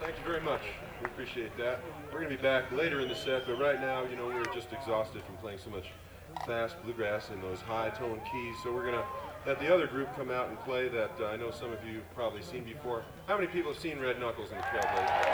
Thank you very much. We appreciate that. We're going to be back later in the set, but right now, you know, we're just exhausted from playing so much fast bluegrass in those high tone keys. So we're going to let the other group come out and play that I know some of you have probably seen before. How many people have seen Red Knuckles and the Trailblazers?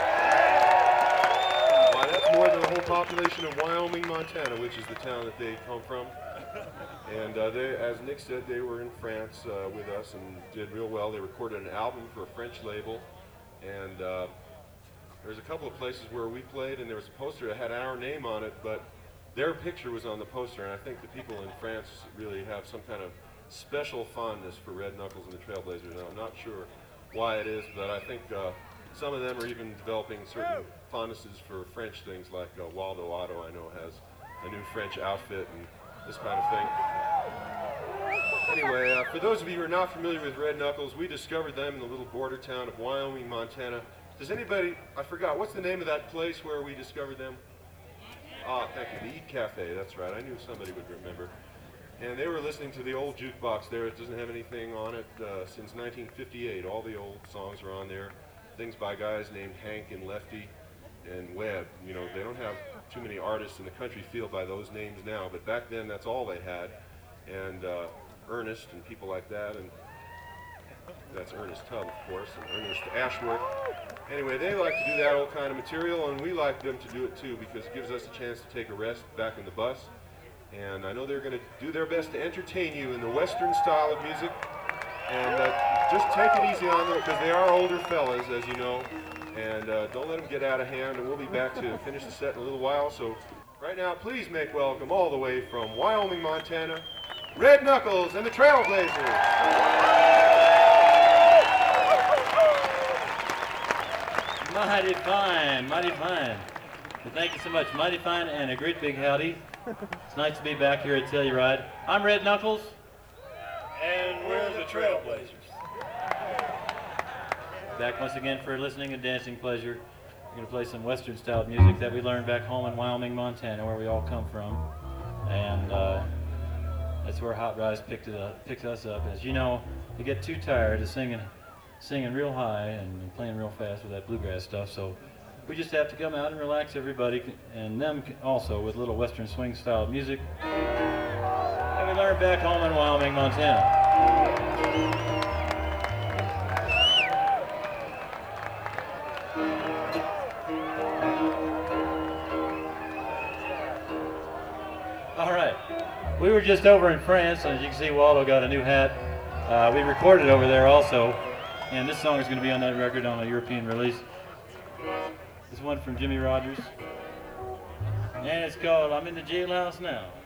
Why, that's more than the whole population of Wyoming, Montana, which is the town that they come from. And they, as Nick said, they were in France with us and did real well. They recorded an album for a French label. And there's a couple of places where we played, and there was a poster that had our name on it, but their picture was on the poster, and I think the people in France really have some kind of special fondness for Red Knuckles and the Trailblazers. Now, I'm not sure why it is, but I think some of them are even developing certain fondnesses for French things, like Waldo Otto, I know, has a new French outfit and this kind of thing. Anyway, for those of you who are not familiar with Red Knuckles, we discovered them in the little border town of Wyoming, Montana. Does anybody, I forgot, what's the name of that place where we discovered them? Ah, thank you, the Eat Cafe, that's right, I knew somebody would remember. And they were listening to the old jukebox there. It doesn't have anything on it since 1958. All the old songs are on there. Things by guys named Hank and Lefty and Webb. You know, they don't have too many artists in the country field by those names now, but back then that's all they had. And Ernest and people like that, and that's Ernest Tubb, of course, and Ernest Ashworth. Anyway, they like to do that old kind of material, and we like them to do it too, because it gives us a chance to take a rest back in the bus. And I know they're going to do their best to entertain you in the Western style of music. And just take it easy on them, because they are older fellas, as you know. And don't let them get out of hand, and we'll be back to finish the set in a little while. So right now, please make welcome all the way from Wyoming, Montana, Red Knuckles and the Trailblazers. Mighty fine, mighty fine. Well, thank you so much. Mighty fine and a great big howdy. It's nice to be back here at Telluride. I'm Red Knuckles. And we're the Trailblazers. Back once again for listening and dancing pleasure. We're going to play some Western style music that we learned back home in Wyoming, Montana, where we all come from. And that's where Hot Rize picked us up. As you know, you get too tired of singing real high and playing real fast with that bluegrass stuff. So we just have to come out and relax everybody, and them also, with a little Western swing style music that we learned back home in Wyoming, Montana. All right, we were just over in France, and as you can see, Waldo got a new hat. We recorded over there also, and this song is going to be on that record on a European release. This one from Jimmy Rogers, and it's called "I'm in the Jailhouse Now."